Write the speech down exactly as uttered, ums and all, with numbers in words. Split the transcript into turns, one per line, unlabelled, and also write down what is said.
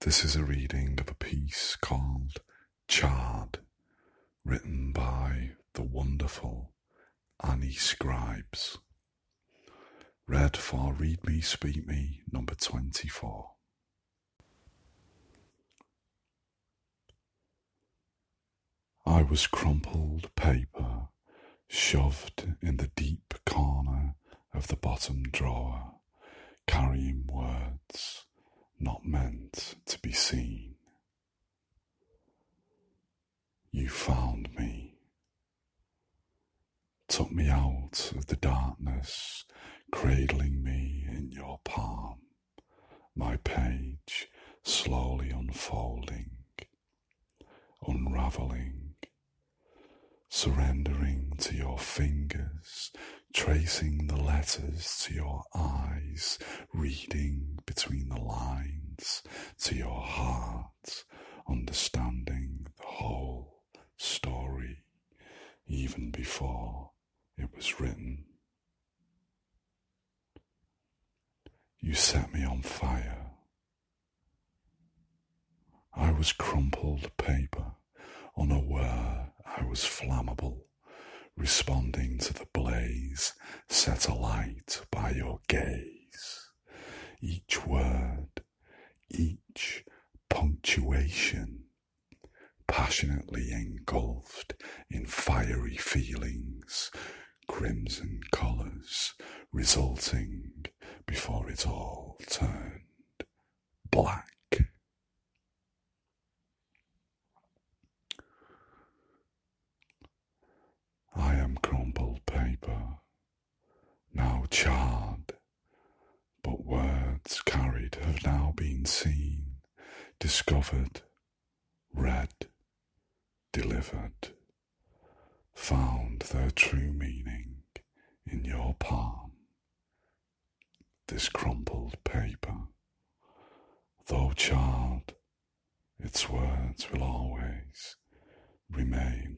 This is a reading of a piece called Charred, written by the wonderful Annie Scribes. Read for Read Me, Speak Me, number twenty-four. I was crumpled paper, shoved in the deep corner of the bottom drawer, carrying words not meant to be seen. You found me, took me out of the darkness, cradling me in your palm, my page slowly unfolding, unravelling, surrendering to your fingers, tracing the letters to your eyes, reading between the lines to your heart, understanding the whole story even before it was written. You set me on fire. I was crumpled paper, unaware I was flammable, responding to the blaze set alight by your gaze. Each word, each punctuation, passionately engulfed in fiery feelings, crimson colours resulting before it all turned black. I am crumpled paper, now charred, but words carried have now been seen, discovered, read, delivered, found their true meaning in your palm. This crumpled paper, though charred, its words will always remain